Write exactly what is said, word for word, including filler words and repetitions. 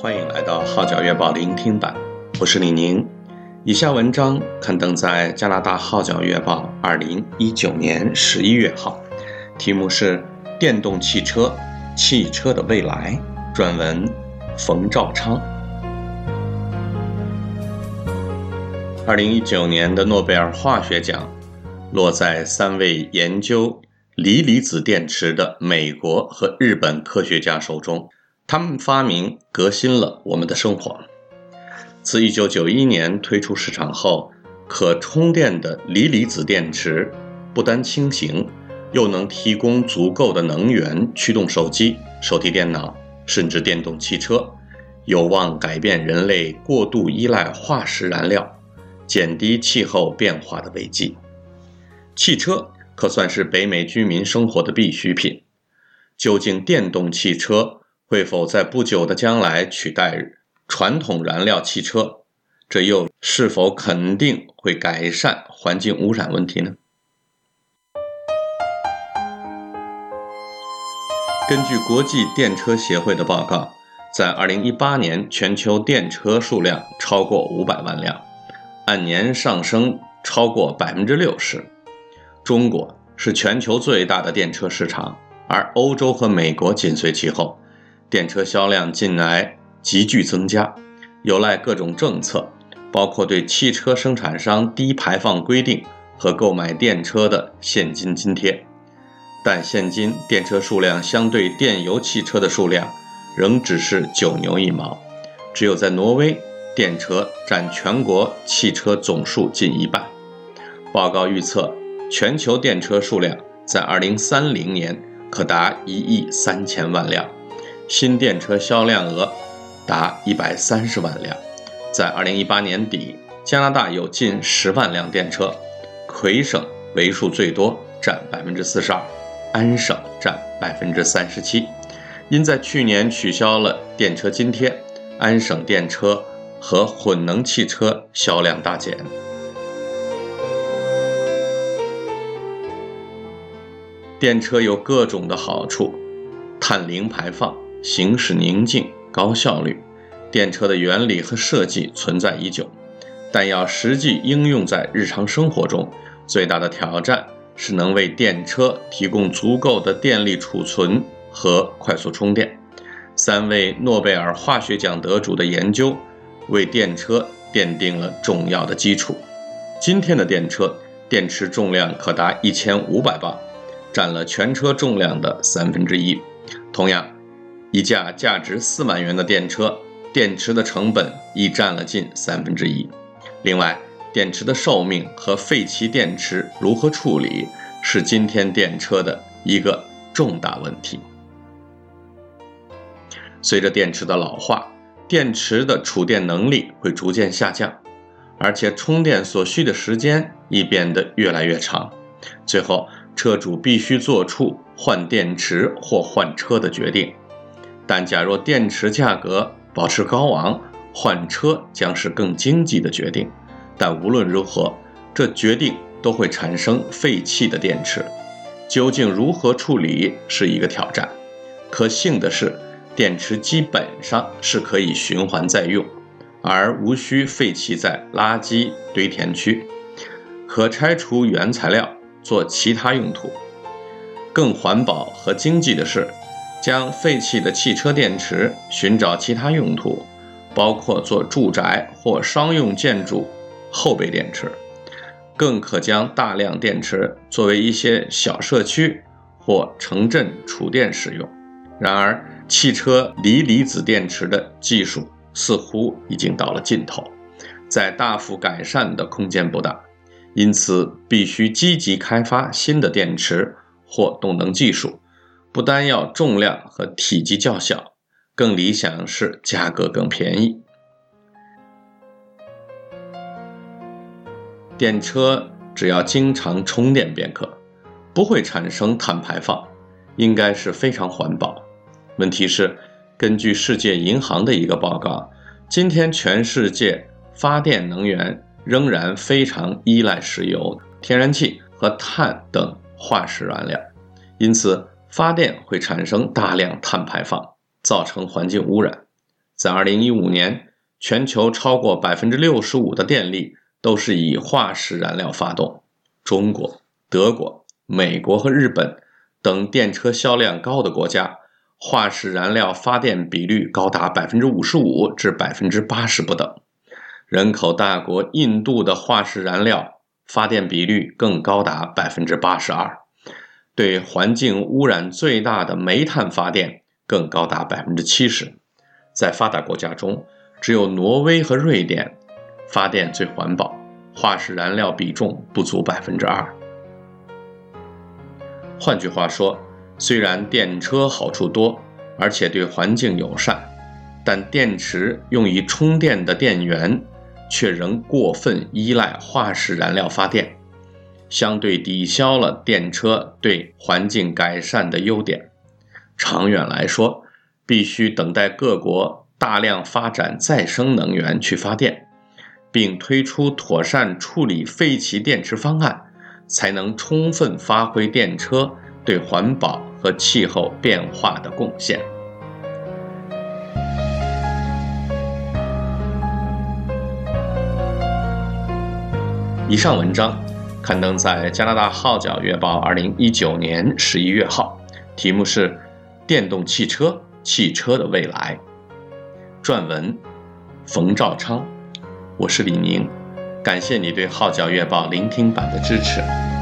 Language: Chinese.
欢迎来到号角月报聆听版，我是李宁。以下文章刊登在加拿大号角月报二零一九年十一月号，题目是电动汽车，汽车的未来，撰文冯兆昌。二零一九年的诺贝尔化学奖落在三位研究锂离子电池的美国和日本科学家手中，他们发明革新了我们的生活。自一九九一年推出市场后，可充电的锂离子电池不单轻型，又能提供足够的能源驱动手机、手提电脑，甚至电动汽车，有望改变人类过度依赖化石燃料，减低气候变化的危机。汽车可算是北美居民生活的必需品，究竟电动汽车会否在不久的将来取代传统燃料汽车？这又是否肯定会改善环境污染问题呢？根据国际电车协会的报告，在二零一八年全球电车数量超过五百万辆，按年上升超过 百分之六十。 中国是全球最大的电车市场，而欧洲和美国紧随其后，电车销量近来急剧增加，有赖各种政策，包括对汽车生产商低排放规定和购买电车的现金津贴。但现今电车数量相对电油汽车的数量仍只是九牛一毛，只有在挪威，电车占全国汽车总数近一半。报告预测，全球电车数量在二零三零年可达一亿三千万辆，新电车销量额达一百三十万辆。在二零一八年底，加拿大有近十万辆电车，魁省为数最多，占 百分之四十二， 安省占 百分之三十七。 因在去年取消了电车津贴，安省电车和混能汽车销量大减。电车有各种的好处，碳零排放、行驶宁静、高效率，电车的原理和设计存在已久，但要实际应用在日常生活中，最大的挑战是能为电车提供足够的电力储存和快速充电。三位诺贝尔化学奖得主的研究为电车奠定了重要的基础。今天的电车电池重量可达一千五百磅，占了全车重量的三分之一。同样，一架价值四万元的电车，电池的成本亦占了近三分之一。另外，电池的寿命和废弃电池如何处理，是今天电车的一个重大问题。随着电池的老化，电池的储电能力会逐渐下降，而且充电所需的时间亦变得越来越长。最后，车主必须做出换电池或换车的决定。但假若电池价格保持高昂，换车将是更经济的决定。但无论如何，这决定都会产生废弃的电池，究竟如何处理是一个挑战。可幸的是，电池基本上是可以循环再用，而无需废弃在垃圾堆填区，可拆除原材料做其他用途。更环保和经济的是，将废弃的汽车电池寻找其他用途，包括做住宅或商用建筑后备电池，更可将大量电池作为一些小社区或城镇储电使用。然而，汽车锂离子电池的技术似乎已经到了尽头，在大幅改善的空间不大，因此必须积极开发新的电池或动能技术，不单要重量和体积较小，更理想是价格更便宜。电车只要经常充电便可，不会产生碳排放，应该是非常环保。问题是，根据世界银行的一个报告，今天全世界发电能源仍然非常依赖石油、天然气和碳等化石燃料，因此发电会产生大量碳排放，造成环境污染。 在二零一五年，全球超过 百分之六十五 的电力都是以化石燃料发动。中国、德国、美国和日本等电车销量高的国家，化石燃料发电比率高达 百分之五十五 至 百分之八十 不等。人口大国印度的化石燃料发电比率更高达 百分之八十二， 对环境污染最大的煤炭发电更高达 百分之七十。 在发达国家中，只有挪威和瑞典发电最环保，化石燃料比重不足 百分之二。 换句话说，虽然电车好处多，而且对环境友善，但电池用以充电的电源却仍过分依赖化石燃料发电，相对抵消了电车对环境改善的优点。长远来说，必须等待各国大量发展再生能源去发电，并推出妥善处理废弃电池方案，才能充分发挥电车对环保和气候变化的贡献。以上文章刊登在加拿大号角月报二零一九年十一月号，题目是电动汽车，汽车的未来。撰文冯兆昌，我是李明，感谢你对号角月报聆听版的支持。